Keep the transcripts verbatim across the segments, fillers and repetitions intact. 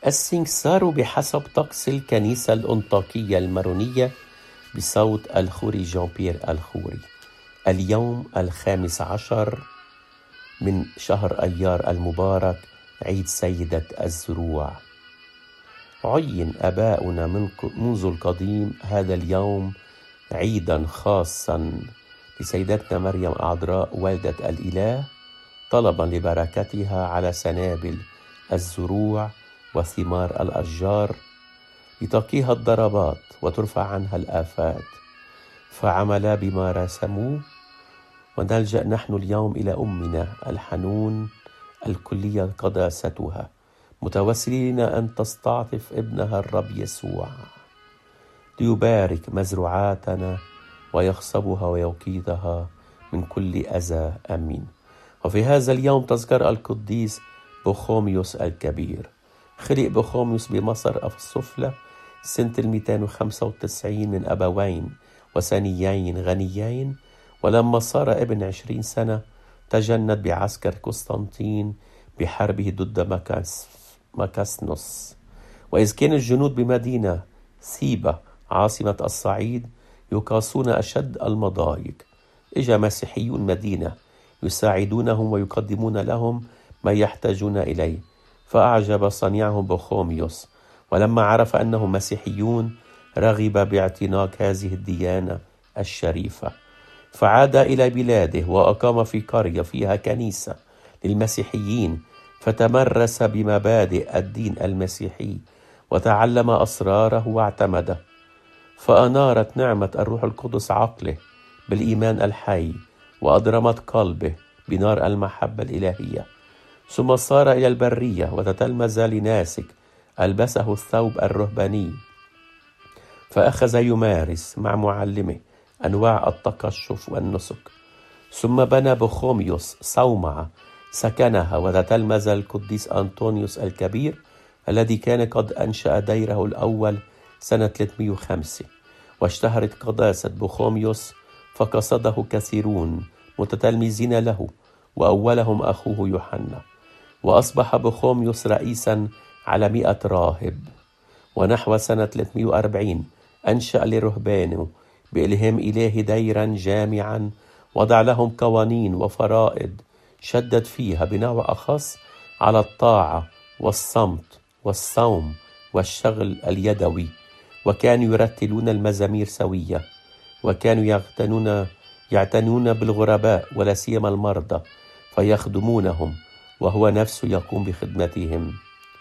السنكسار بحسب طقس الكنيسة الأنطاكية المارونية بصوت الخوري جان بيير الخوري. اليوم الخامس عشر من شهر أيار المبارك، عيد سيدة الزروع. عين آباؤنا من منذ القديم هذا اليوم عيدا خاصا لسيدتنا مريم العذراء والدة الإله، طلبا لبركتها على سنابل الزروع وثمار الأشجار، لتقيها الضربات وترفع عنها الآفات. فعملا بما رسموه، ونلجأ نحن اليوم إلى أمنا الحنون الكلية قداستها، متوسلين أن تستعطف ابنها الرب يسوع ليبارك مزروعاتنا ويخصبها ويوقيتها من كل أذى. آمين. وفي هذا اليوم تذكر القديس بخوميوس الكبير. خلق بخوميوس بمصر السفلى سنة المئتين وخمسة وتسعين من أبوين وثنيين غنيين، ولما صار ابن عشرين سنة تجند بعسكر قسطنطين بحربه ضد مكاس مكاسنوس. وإذ كان الجنود بمدينة ثيبة عاصمة الصعيد يقاسون أشد المضايق، إجا مسيحيون مدينة يساعدونهم ويقدمون لهم ما يحتاجون إليه، فأعجب صنيعهم بخوميوس، ولما عرف أنهم مسيحيون رغب باعتناق هذه الديانة الشريفة، فعاد إلى بلاده وأقام في قرية فيها كنيسة للمسيحيين، فتمرس بمبادئ الدين المسيحي وتعلم أسراره واعتمده، فأنارت نعمة الروح القدس عقله بالإيمان الحي، وأضرمت قلبه بنار المحبة الإلهية. ثم صار إلى البرية وتتلمذ لناسك ألبسه الثوب الرهباني، فأخذ يمارس مع معلمه أنواع التقشف والنسك. ثم بنى بخوميوس صومعة سكنها وتتلمذ القديس أنطونيوس الكبير، الذي كان قد أنشأ ديره الأول سنة ثلاثمئة وخمسة. واشتهرت قداسة بخوميوس فقصده كثيرون متتلمذين له، وأولهم أخوه يوحنا. وأصبح بخوميوس رئيسا على مئة راهب. ونحو سنة ثلاثمئة وأربعين أنشأ لرهبانه بإلهام إلهي ديرا جامعا، وضع لهم قوانين وفرائض شدد فيها بنوع أخص على الطاعة والصمت والصوم والشغل اليدوي، وكانوا يرتلون المزامير سوية، وكانوا يعتنون يعتنون بالغرباء ولا سيما المرضى فيخدمونهم، وهو نفسه يقوم بخدمتهم.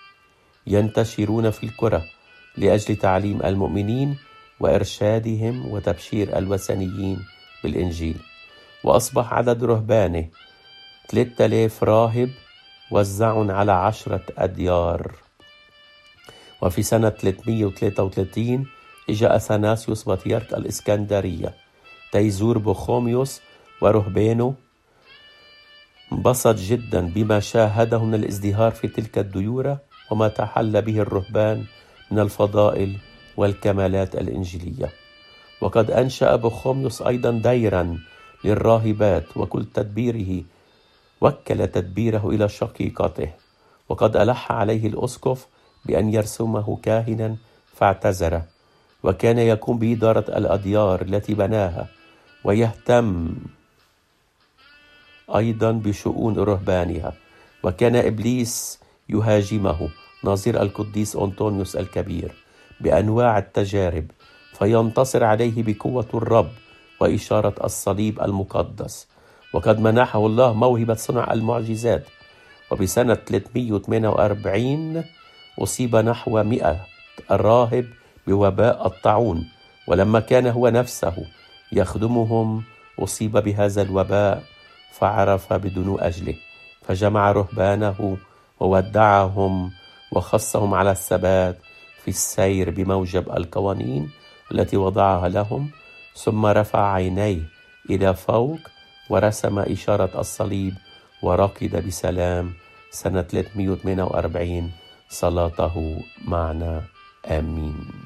ينتشرون في القرى لأجل تعليم المؤمنين وإرشادهم وتبشير الوثنيين بالإنجيل. وأصبح عدد رهبانه ثلاثة آلاف راهب وزعوا على عشرة أديار. وفي سنة ثلاثمئة وثلاثة وثلاثين إجا أثناسيوس بطريرك الإسكندرية تيزور بخوميوس ورهبانه. انبسط جدا بما شاهده من الازدهار في تلك الديورة وما تحلى به الرهبان من الفضائل والكمالات الإنجيلية. وقد أنشأ بخوميوس أيضا ديرا للراهبات، وكل تدبيره وكل تدبيره إلى شقيقته. وقد ألح عليه الأسقف بأن يرسمه كاهنا فاعتذر، وكان يقوم بإدارة الأديار التي بناها، ويهتم أيضا بشؤون رهبانها. وكان إبليس يهاجمه نظير القديس أنطونيوس الكبير بأنواع التجارب، فينتصر عليه بقوة الرب وإشارة الصليب المقدس. وقد منحه الله موهبة صنع المعجزات. وبسنة ثلاثمئة وثمانية وأربعين أصيب نحو مئة راهب بوباء الطاعون، ولما كان هو نفسه يخدمهم أصيب بهذا الوباء، فعرف بدنو أجله، فجمع رهبانه وودعهم وخصهم على الثبات في السير بموجب القوانين التي وضعها لهم. ثم رفع عينيه إلى فوق ورسم إشارة الصليب ورقد بسلام سنة ثلاثمئة وثمانية وأربعين. صلاته معنا. آمين.